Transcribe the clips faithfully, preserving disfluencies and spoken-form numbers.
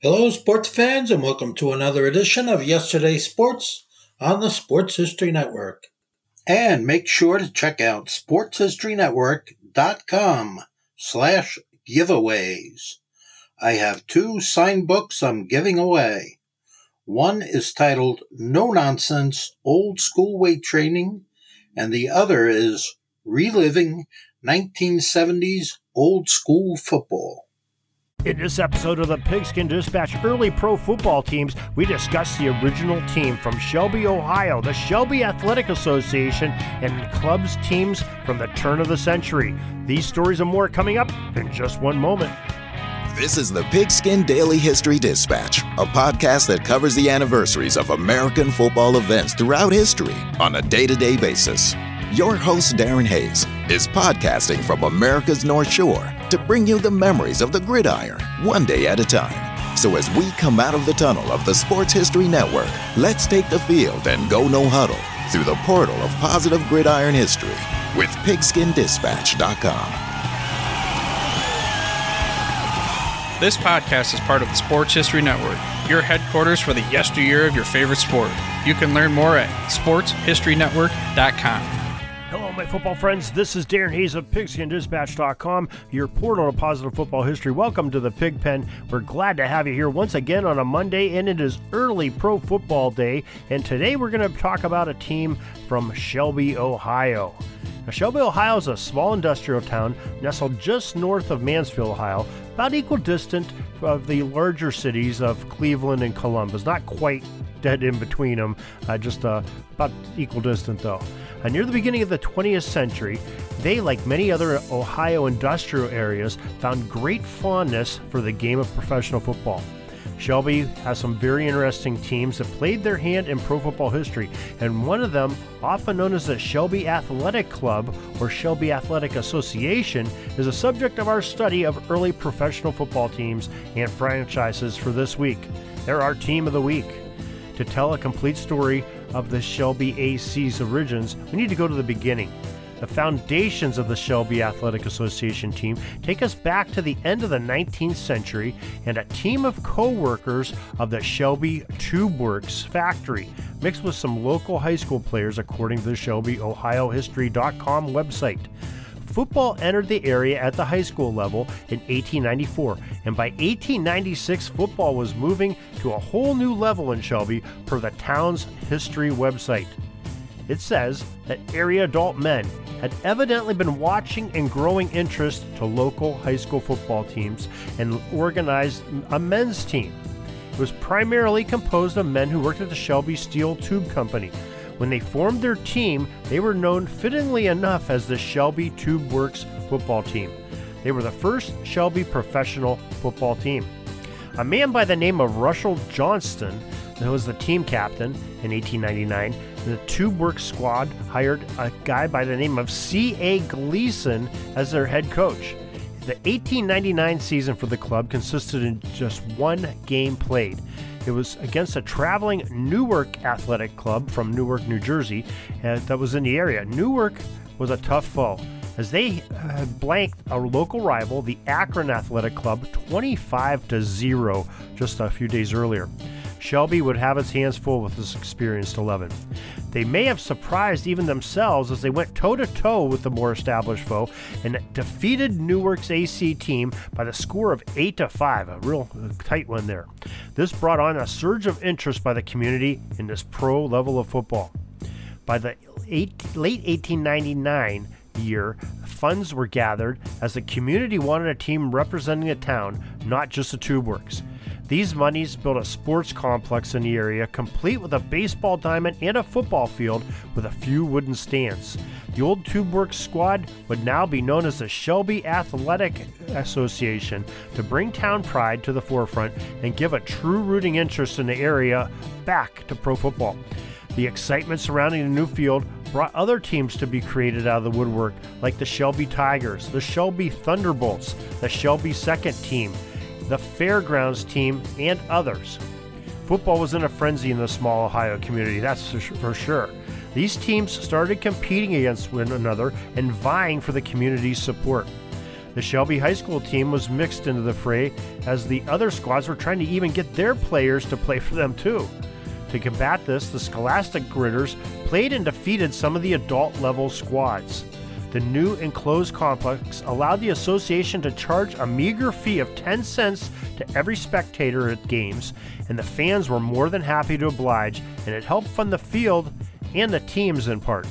Hello, sports fans, and welcome to another edition of Yesterday's Sports on the Sports History Network. And make sure to check out sportshistorynetwork.com slash giveaways. I have two signed books I'm giving away. One is titled No Nonsense Old School Weight Training, and the other is Reliving nineteen seventies Old School Football. In this episode of the Pigskin Dispatch Early Pro Football Teams, we discuss the original team from Shelby, Ohio, the Shelby Athletic Association, and clubs teams from the turn of the century. These stories and more coming up in just one moment. This is the Pigskin Daily History Dispatch, a podcast that covers the anniversaries of American football events throughout history on a day-to-day basis. Your host, Darren Hayes, is podcasting from America's North Shore to bring you the memories of the gridiron, one day at a time. So as we come out of the tunnel of the Sports History Network, let's take the field and go no huddle through the portal of positive gridiron history with pigskin dispatch dot com. This podcast is part of the Sports History Network, your headquarters for the yesteryear of your favorite sport. You can learn more at sports history network dot com. Hello, my football friends. This is Darren Hayes of pigskin dispatch dot com, your portal to positive football history. Welcome to the Pig Pen. We're glad to have you here once again on a Monday, and it is early pro football day. And today we're going to talk about a team from Shelby, Ohio. Now, Shelby, Ohio is a small industrial town nestled just north of Mansfield, Ohio, about equal distant of the larger cities of Cleveland and Columbus. Not quite dead in between them, uh, just uh, about equal distant though. Uh, near the beginning of the twentieth century, they, like many other Ohio industrial areas, found great fondness for the game of professional football. Shelby has some very interesting teams that played their hand in pro football history, and one of them, often known as the Shelby Athletic Club or Shelby Athletic Association, is a subject of our study of early professional football teams and franchises for this week. They're our team of the week. To tell a complete story of the Shelby A C's origins, we need to go to the beginning. The foundations of the Shelby Athletic Association team take us back to the end of the nineteenth century and a team of co-workers of the Shelby Tube Works factory, mixed with some local high school players according to the Shelby Ohio History dot com website. Football entered the area at the high school level in eighteen ninety-four, and by eighteen ninety-six, football was moving to a whole new level in Shelby per the town's history website. It says that area adult men had evidently been watching and growing interest to local high school football teams and organized a men's team. It was primarily composed of men who worked at the Shelby Steel Tube Company. When they formed their team, they were known fittingly enough as the Shelby Tube Works football team. They were the first Shelby professional football team. A man by the name of Russell Johnston, who was the team captain in eighteen ninety-nine, the Tube Works squad hired a guy by the name of C A Gleason as their head coach. The eighteen ninety-nine season for the club consisted in just one game played. It was against a traveling Newark Athletic Club from Newark, New Jersey, uh, that was in the area. Newark was a tough foe, as they had blanked a local rival, the Akron Athletic Club, twenty-five to zero just a few days earlier. Shelby would have its hands full with this experienced eleven. They may have surprised even themselves as they went toe-to-toe with the more established foe and defeated Newark's A C team by the score of eight to five, a real tight one there. This brought on a surge of interest by the community in this pro level of football. By the eight, late eighteen ninety-nine year, funds were gathered as the community wanted a team representing the town, not just the Tube Works. These monies built a sports complex in the area, complete with a baseball diamond and a football field with a few wooden stands. The old Tube Works squad would now be known as the Shelby Athletic Association to bring town pride to the forefront and give a true rooting interest in the area back to pro football. The excitement surrounding the new field brought other teams to be created out of the woodwork, like the Shelby Tigers, the Shelby Thunderbolts, the Shelby Second Team, the Fairgrounds team, and others. Football was in a frenzy in the small Ohio community, that's for sure. These teams started competing against one another and vying for the community's support. The Shelby High School team was mixed into the fray as the other squads were trying to even get their players to play for them too. To combat this, the Scholastic Gritters played and defeated some of the adult-level squads. The new enclosed complex allowed the association to charge a meager fee of ten cents to every spectator at games, and the fans were more than happy to oblige, and it helped fund the field and the teams in part.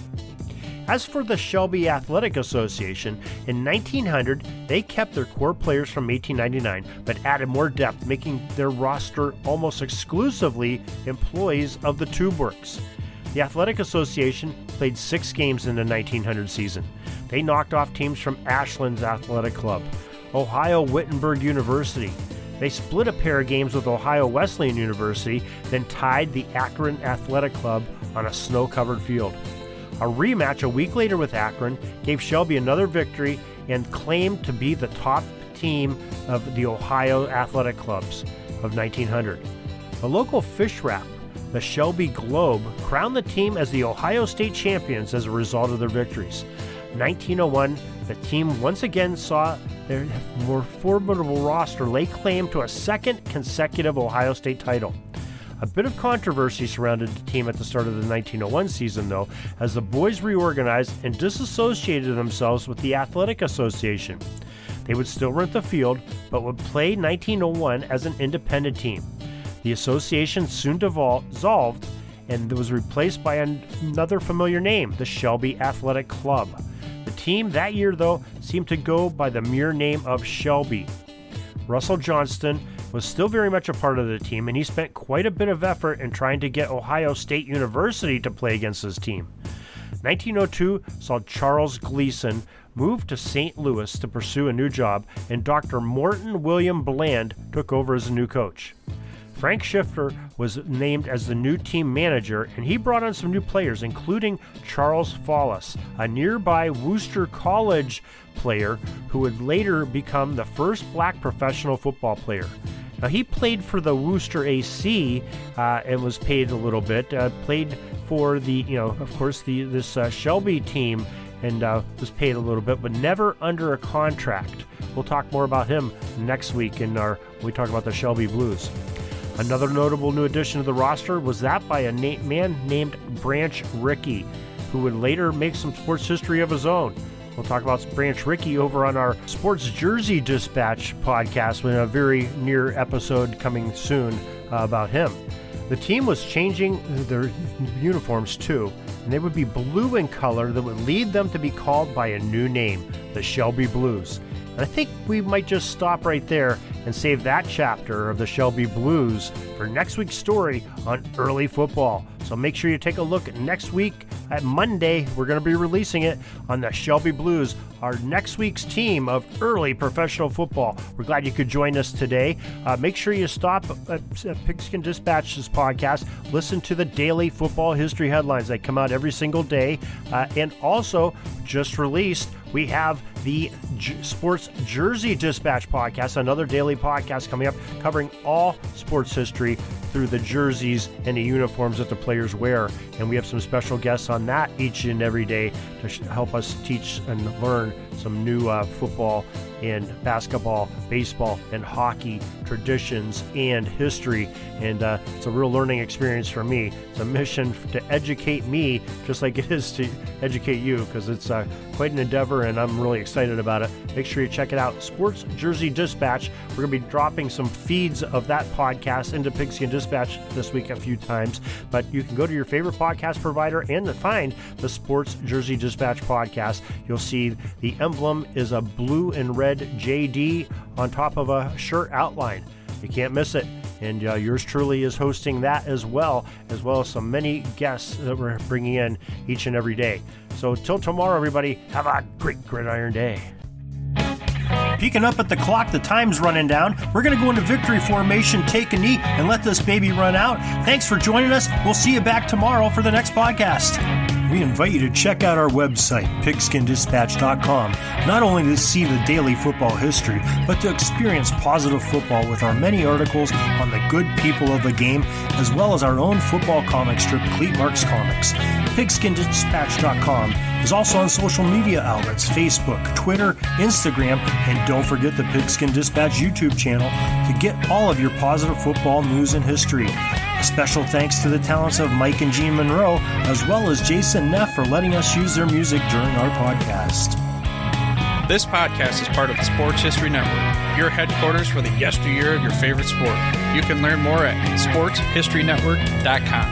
As for the Shelby Athletic Association, in nineteen hundred, they kept their core players from eighteen ninety-nine, but added more depth, making their roster almost exclusively employees of the Tube Works. The Athletic Association played six games in the nineteen hundred season. They knocked off teams from Ashland's Athletic Club, Ohio Wittenberg University. They split a pair of games with Ohio Wesleyan University, then tied the Akron Athletic Club on a snow-covered field. A rematch a week later with Akron gave Shelby another victory and claimed to be the top team of the Ohio Athletic Clubs of nineteen hundred. A local fish wrap, the Shelby Globe, crowned the team as the Ohio State champions as a result of their victories. nineteen oh one, the team once again saw their more formidable roster lay claim to a second consecutive Ohio State title. A bit of controversy surrounded the team at the start of the nineteen oh one season, though, as the boys reorganized and disassociated themselves with the Athletic Association. They would still rent the field, but would play nineteen oh one as an independent team. The association soon dissolved and was replaced by another familiar name, the Shelby Athletic Club. The team that year, though, seemed to go by the mere name of Shelby. Russell Johnston was still very much a part of the team, and he spent quite a bit of effort in trying to get Ohio State University to play against his team. nineteen oh two saw Charles Gleason move to Saint Louis to pursue a new job, and Doctor Morton William Bland took over as a new coach. Frank Shifter was named as the new team manager, and he brought on some new players, including Charles Follis, a nearby Worcester College player who would later become the first black professional football player. Now, he played for the Worcester A C uh, and was paid a little bit. Uh, played for the, you know, of course, the this uh, Shelby team, and uh, was paid a little bit, but never under a contract. We'll talk more about him next week in our when we talk about the Shelby Blues. Another notable new addition to the roster was that by a na- man named Branch Rickey, who would later make some sports history of his own. We'll talk about Branch Rickey over on our Sports Jersey Dispatch podcast with a very near episode coming soon uh, about him. The team was changing their uniforms too, and they would be blue in color that would lead them to be called by a new name, the Shelby Blues. And I think we might just stop right there and save that chapter of the Shelby Blues for next week's story on early football. So make sure you take a look at next week at Monday. We're going to be releasing it on the Shelby Blues, our next week's team of early professional football. We're glad you could join us today. Uh, make sure you stop at, at Pigskin Dispatch's podcast. Listen to the daily football history headlines that come out every single day. Uh, and also, just released, we have the J- Sports Jersey Dispatch podcast, another daily podcast coming up covering all sports history through the jerseys and the uniforms that the players wear. And we have some special guests on that each and every day to sh- help us teach and learn some new uh, football and basketball, baseball, and hockey traditions and history. And uh, it's a real learning experience for me. It's a mission to educate me just like it is to educate you, because it's uh, quite an endeavor, and I'm really excited about it. Make sure you check it out. Sports Jersey Dispatch. We're going to be dropping some feeds of that podcast into Pigskin Dispatch this week a few times, but you can go to your favorite podcast provider and find the Sports Jersey Dispatch podcast. You'll see the emblem is a blue and red J D on top of a shirt outline. You can't miss it. And uh, yours truly is hosting that as well, as well as some many guests that we're bringing in each and every day. So till tomorrow, everybody, have a great gridiron day. Peeking up at the clock, the time's running down. We're going to go into victory formation, take a knee, and let this baby run out. Thanks for joining us. We'll see you back tomorrow for the next podcast. we invite you to check out our website, pigskin dispatch dot com, not only to see the daily football history, but to experience positive football with our many articles on the good people of the game, as well as our own football comic strip, Cleat Marks Comics. pigskin dispatch dot com is also on social media outlets, Facebook, Twitter, Instagram, and don't forget the Pigskin Dispatch YouTube channel to get all of your positive football news and history. A special thanks to the talents of Mike and Jean Monroe, as well as Jason Neff for letting us use their music during our podcast. This podcast is part of the Sports History Network, your headquarters for the yesteryear of your favorite sport. You can learn more at sports history network dot com.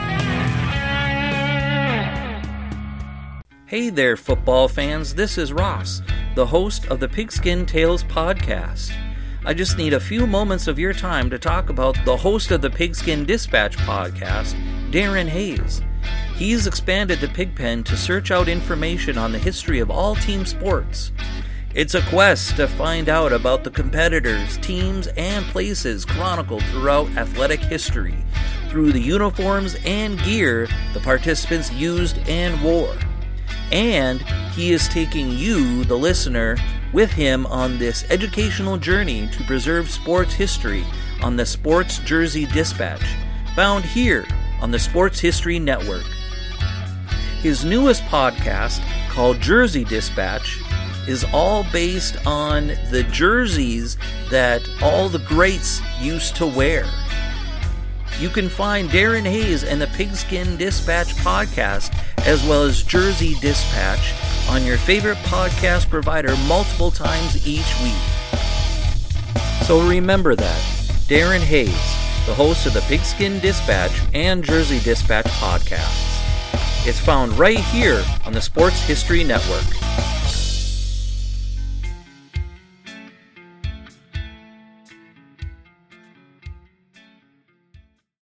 Hey there, football fans. This is Ross, the host of the Pigskin Tales podcast. I just need a few moments of your time to talk about the host of the Pigskin Dispatch podcast, Darren Hayes. He's expanded the Pigpen to search out information on the history of all team sports. It's a quest to find out about the competitors, teams, and places chronicled throughout athletic history, through the uniforms and gear the participants used and wore. And he is taking you, the listener, with him on this educational journey to preserve sports history on the Sports Jersey Dispatch, found here on the Sports History Network. His newest podcast, called Jersey Dispatch, is all based on the jerseys that all the greats used to wear. You can find Darren Hayes and the Pigskin Dispatch podcast, as well as Jersey Dispatch, on your favorite podcast provider multiple times each week. So remember that, Darren Hayes, the host of the Pigskin Dispatch and Jersey Dispatch podcasts. It's found right here on the Sports History Network.